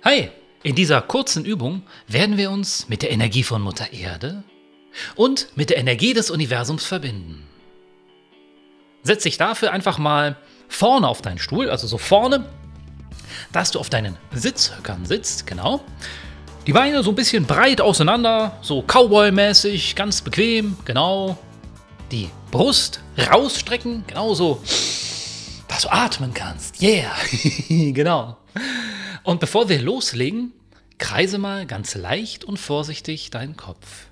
Hi, in dieser kurzen Übung werden wir uns mit der Energie von Mutter Erde und mit der Energie des Universums verbinden. Setz dich dafür einfach mal vorne auf deinen Stuhl, also so vorne, dass du auf deinen Sitzhöckern sitzt, genau. Die Beine so ein bisschen breit auseinander, so Cowboy-mäßig, ganz bequem, genau. Die Brust rausstrecken, genau so, dass du atmen kannst. Yeah, genau. Und bevor wir loslegen, kreise mal ganz leicht und vorsichtig deinen Kopf.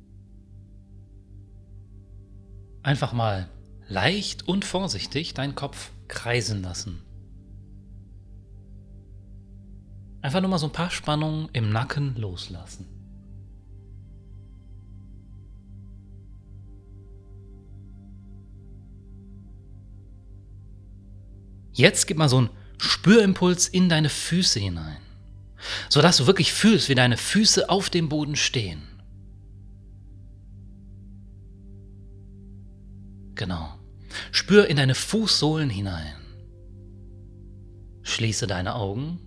Einfach mal leicht und vorsichtig deinen Kopf kreisen lassen. Einfach nur mal so ein paar Spannungen im Nacken loslassen. Jetzt gib mal so einen Spürimpuls in deine Füße hinein, sodass du wirklich fühlst, wie deine Füße auf dem Boden stehen. Genau. Spür in deine Fußsohlen hinein. Schließe deine Augen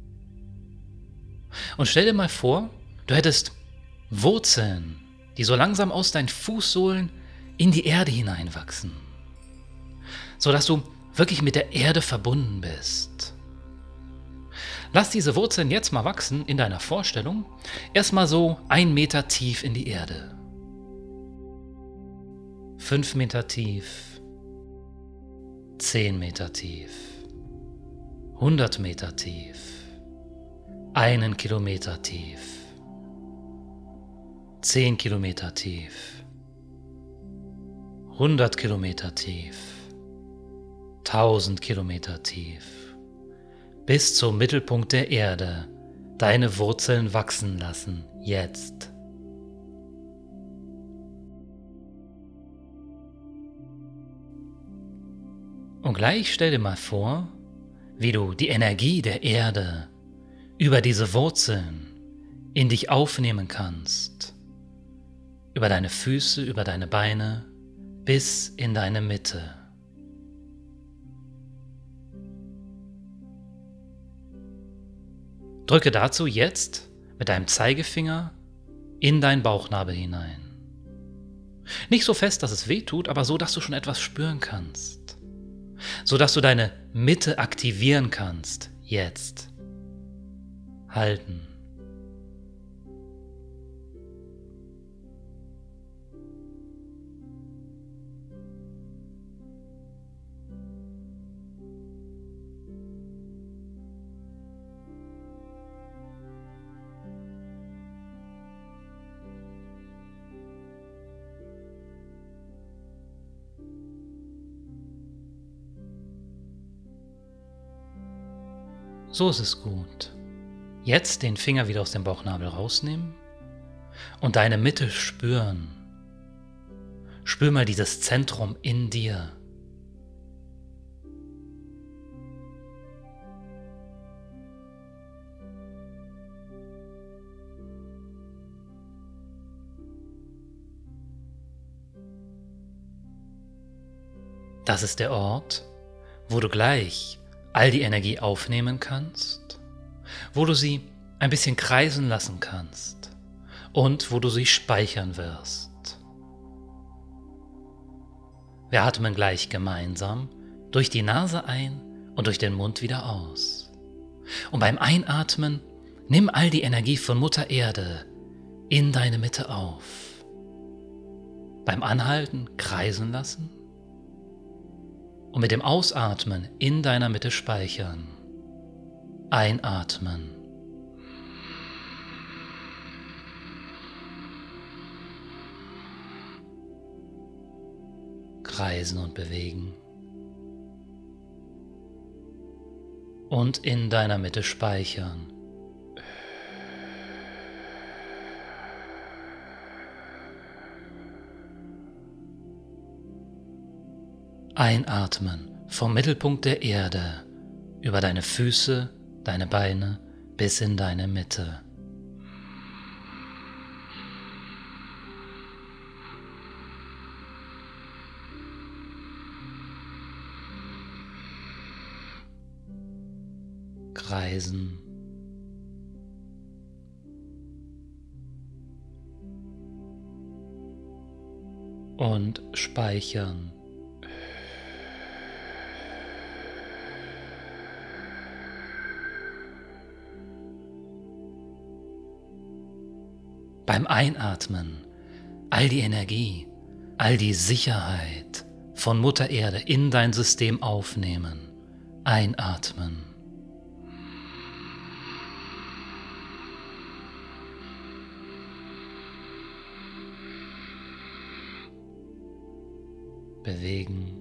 und stell dir mal vor, du hättest Wurzeln, die so langsam aus deinen Fußsohlen in die Erde hineinwachsen, sodass du wirklich mit der Erde verbunden bist. Lass diese Wurzeln jetzt mal wachsen in deiner Vorstellung, erstmal so 1 Meter tief in die Erde. 5 Meter tief, 10 Meter tief, 100 Meter tief, 1 Kilometer tief, 10 Kilometer tief, 100 Kilometer tief, 1000 Kilometer tief, bis zum Mittelpunkt der Erde deine Wurzeln wachsen lassen, jetzt. Und gleich stell dir mal vor, wie du die Energie der Erde über diese Wurzeln in dich aufnehmen kannst, über deine Füße, über deine Beine, bis in deine Mitte. Drücke dazu jetzt mit deinem Zeigefinger in deinen Bauchnabel hinein. Nicht so fest, dass es weh tut, aber so, dass du schon etwas spüren kannst. So, dass du deine Mitte aktivieren kannst. Jetzt. Halten. So ist es gut. Jetzt den Finger wieder aus dem Bauchnabel rausnehmen und deine Mitte spüren. Spür mal dieses Zentrum in dir. Das ist der Ort, wo du gleich all die Energie aufnehmen kannst, wo du sie ein bisschen kreisen lassen kannst und wo du sie speichern wirst. Wir atmen gleich gemeinsam durch die Nase ein und durch den Mund wieder aus. Und beim Einatmen nimm all die Energie von Mutter Erde in deine Mitte auf. Beim Anhalten kreisen lassen. Und mit dem Ausatmen in deiner Mitte speichern. Einatmen. Kreisen und bewegen. Und in deiner Mitte speichern. Einatmen vom Mittelpunkt der Erde über deine Füße, deine Beine bis in deine Mitte. Kreisen und speichern. Beim Einatmen all die Energie, all die Sicherheit von Mutter Erde in dein System aufnehmen. Einatmen. Bewegen.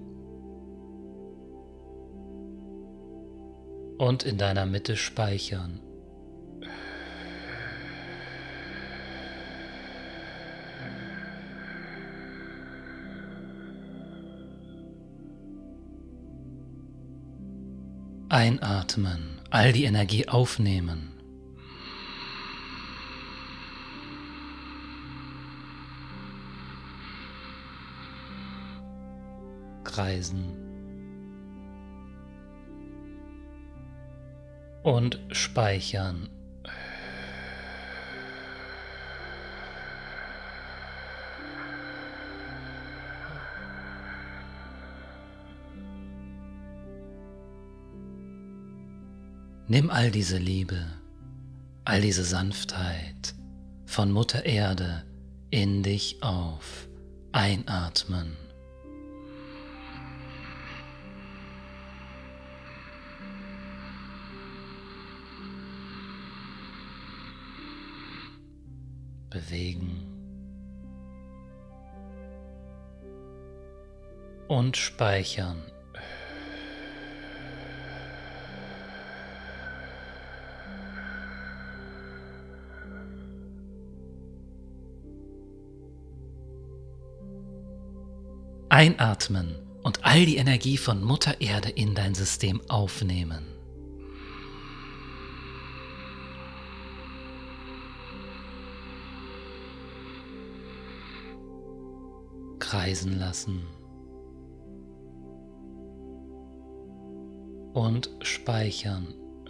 Und in deiner Mitte speichern. Einatmen, all die Energie aufnehmen. Kreisen. Und speichern. Nimm all diese Liebe, all diese Sanftheit von Mutter Erde in dich auf. Einatmen. Bewegen. Und speichern. Einatmen und all die Energie von Mutter Erde in dein System aufnehmen. Kreisen lassen. Und speichern.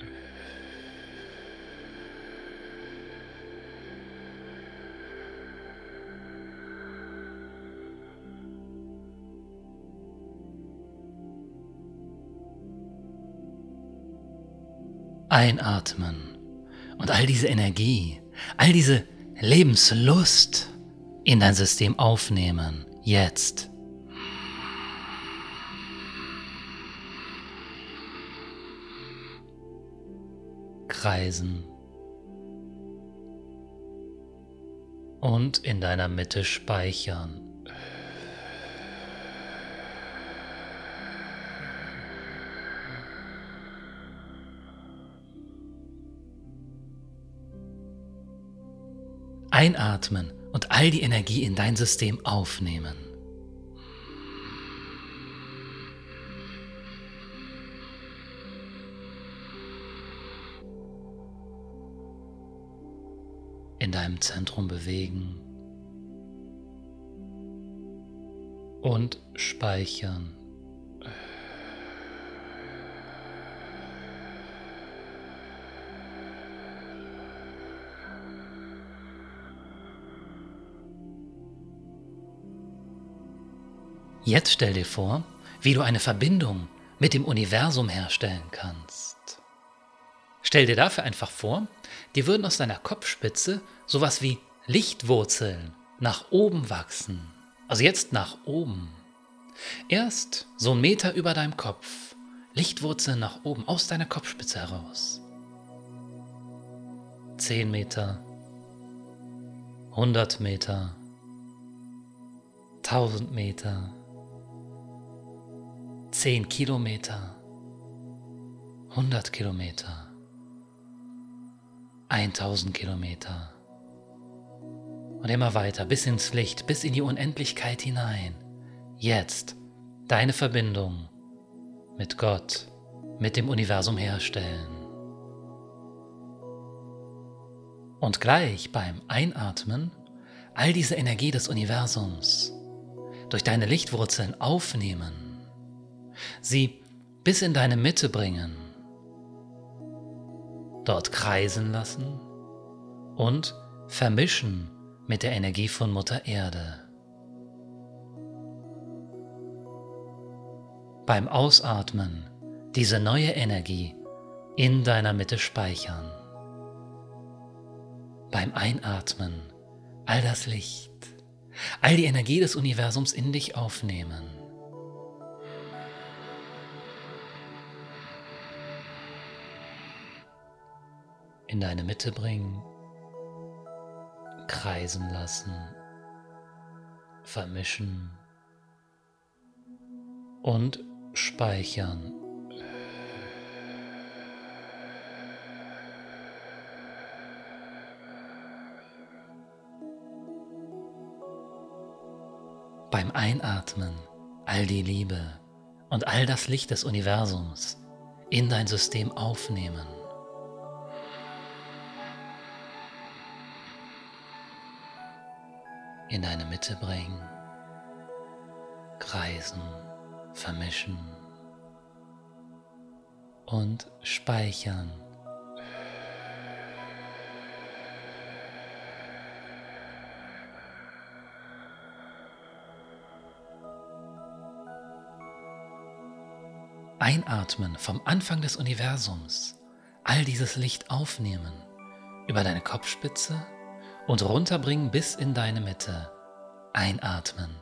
Einatmen und all diese Energie, all diese Lebenslust in dein System aufnehmen. Jetzt. Kreisen. Und in deiner Mitte speichern. Einatmen und all die Energie in dein System aufnehmen. In deinem Zentrum bewegen und speichern. Jetzt stell dir vor, wie du eine Verbindung mit dem Universum herstellen kannst. Stell dir dafür einfach vor, dir würden aus deiner Kopfspitze sowas wie Lichtwurzeln nach oben wachsen. Also jetzt nach oben. Erst so 1 Meter über deinem Kopf. Lichtwurzeln nach oben, aus deiner Kopfspitze heraus. 10 Meter, 100 Meter, 1000 Meter, 10 Kilometer, 100 Kilometer, 1000 Kilometer und immer weiter bis ins Licht, bis in die Unendlichkeit hinein. Jetzt deine Verbindung mit Gott, mit dem Universum herstellen. Und gleich beim Einatmen all diese Energie des Universums durch deine Lichtwurzeln aufnehmen, sie bis in deine Mitte bringen, dort kreisen lassen und vermischen mit der Energie von Mutter Erde. beim Ausatmen diese neue Energie in deiner Mitte speichern. Beim Einatmen all das Licht, all die Energie des Universums in dich aufnehmen. In deine Mitte bringen, kreisen lassen, vermischen und speichern. Beim Einatmen all die Liebe und all das Licht des Universums in dein System aufnehmen. In deine Mitte bringen, kreisen, vermischen und speichern. Einatmen vom Anfang des Universums, all dieses Licht aufnehmen, über deine Kopfspitze und runterbringen bis in deine Mitte. Einatmen.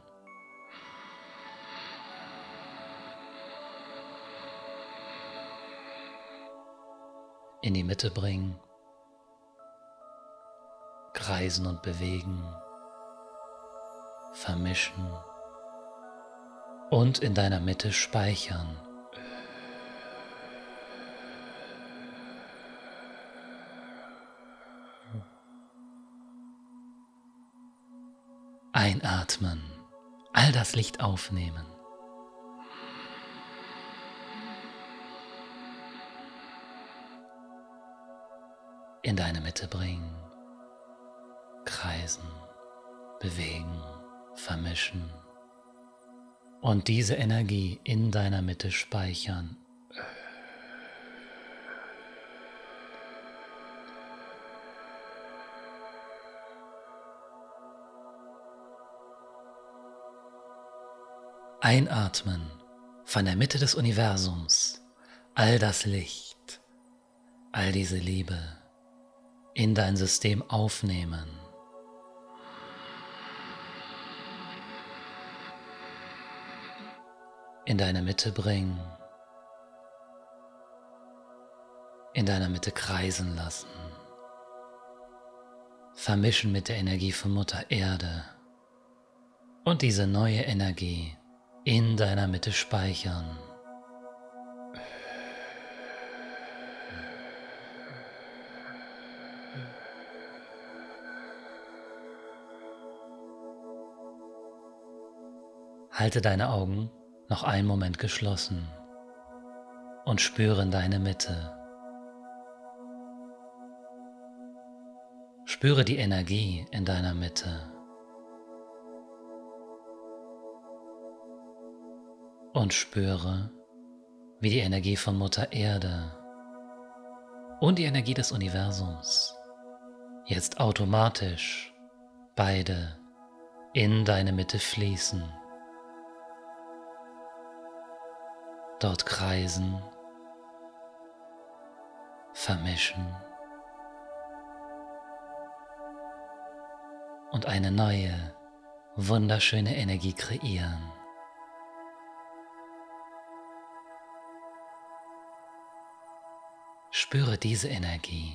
In die Mitte bringen, kreisen und bewegen, vermischen und in deiner Mitte speichern. Einatmen, all das Licht aufnehmen. In deine Mitte bringen, kreisen, bewegen, vermischen und diese Energie in deiner Mitte speichern. Einatmen von der Mitte des Universums, all das Licht, all diese Liebe in dein System aufnehmen. In deine Mitte bringen, in deiner Mitte kreisen lassen, vermischen mit der Energie von Mutter Erde und diese neue Energie in deiner Mitte speichern. Halte deine Augen noch einen Moment geschlossen und spüre in deine Mitte. Spüre die Energie in deiner Mitte. Und spüre, wie die Energie von Mutter Erde und die Energie des Universums jetzt automatisch beide in deine Mitte fließen. Dort kreisen, vermischen und eine neue, wunderschöne Energie kreieren. Spüre diese Energie.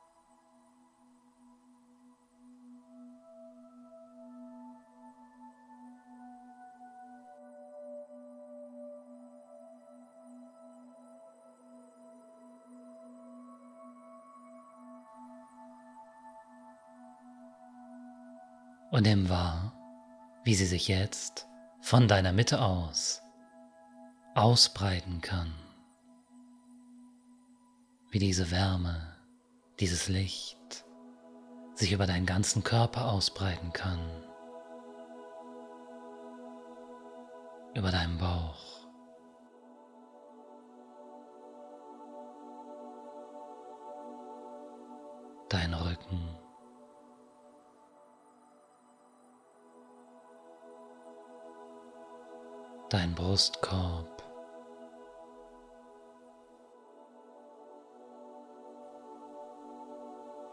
Und nimm wahr, wie sie sich jetzt von deiner Mitte aus ausbreiten kann. Wie diese Wärme, dieses Licht sich über deinen ganzen Körper ausbreiten kann. Über deinen Bauch. Dein Rücken. Dein Brustkorb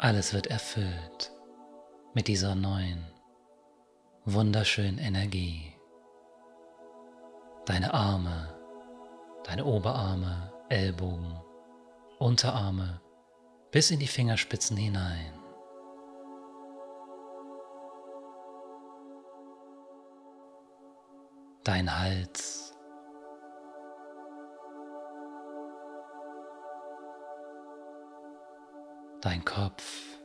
Alles wird erfüllt mit dieser neuen, wunderschönen Energie. Deine Arme, deine Oberarme, Ellbogen, Unterarme bis in die Fingerspitzen hinein. Dein Hals, dein Kopf,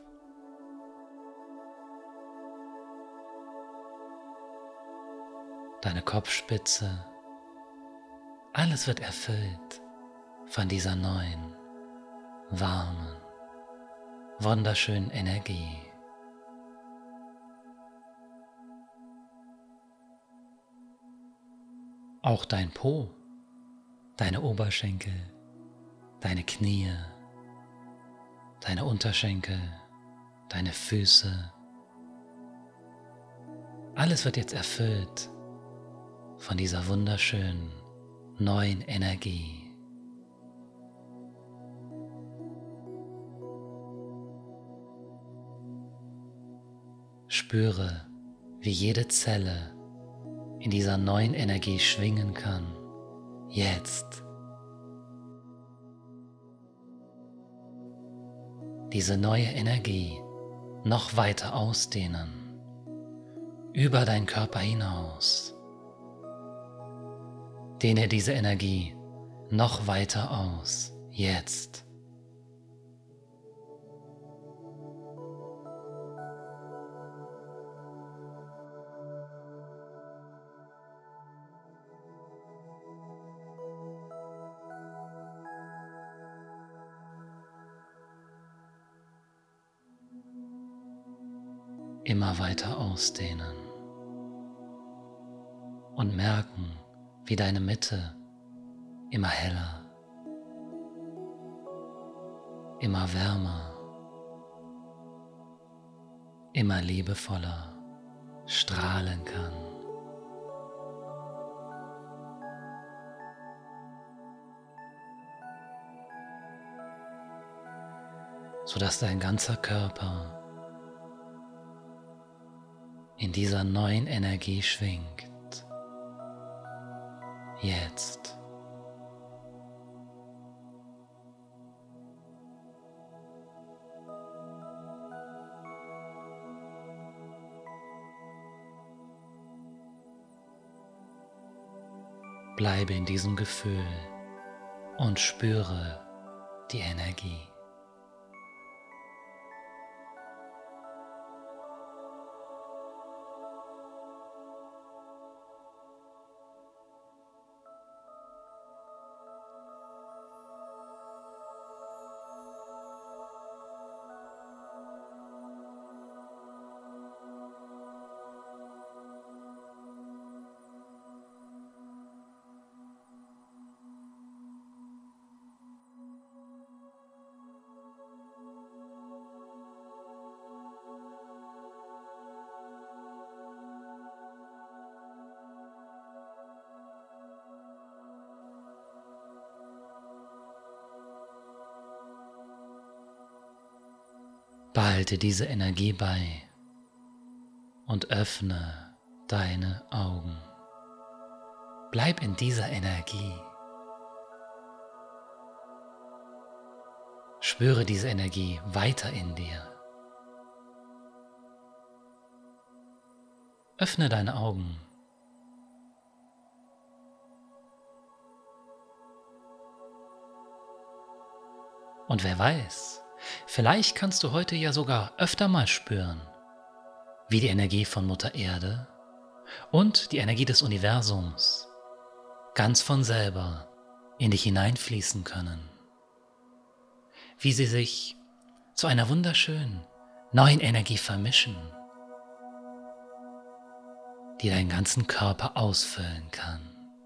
deine Kopfspitze, alles wird erfüllt von dieser neuen, warmen, wunderschönen Energie. Auch dein Po, deine Oberschenkel, deine Knie, deine Unterschenkel, deine Füße, alles wird jetzt erfüllt von dieser wunderschönen, neuen Energie. Spüre, wie jede Zelle in dieser neuen Energie schwingen kann, jetzt. Diese neue Energie noch weiter ausdehnen, über deinen Körper hinaus. Dehne diese Energie noch weiter aus, jetzt. Immer weiter ausdehnen und merken, wie deine Mitte immer heller, immer wärmer, immer liebevoller strahlen kann. Sodass dein ganzer Körper in dieser neuen Energie schwingt. Jetzt. Bleibe in diesem Gefühl und spüre die Energie. Behalte diese Energie bei und öffne deine Augen. Bleib in dieser Energie. Spüre diese Energie weiter in dir. Öffne deine Augen. Und wer weiß, vielleicht kannst du heute ja sogar öfter mal spüren, wie die Energie von Mutter Erde und die Energie des Universums ganz von selber in dich hineinfließen können. Wie sie sich zu einer wunderschönen neuen Energie vermischen, die deinen ganzen Körper ausfüllen kann.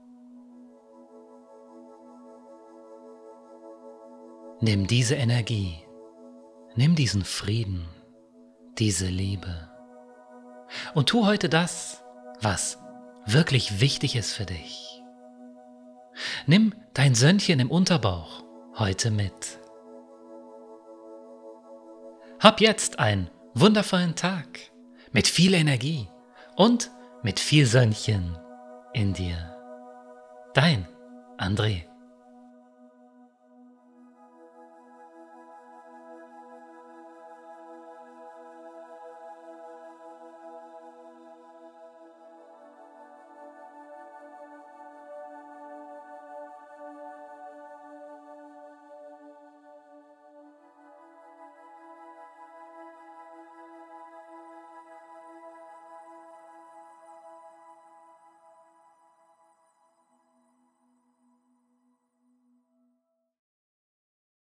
Nimm diese Energie, nimm diesen Frieden, diese Liebe und tu heute das, was wirklich wichtig ist für dich. Nimm dein Söhnchen im Unterbauch heute mit. Hab jetzt einen wundervollen Tag mit viel Energie und mit viel Sönnchen in dir. Dein André.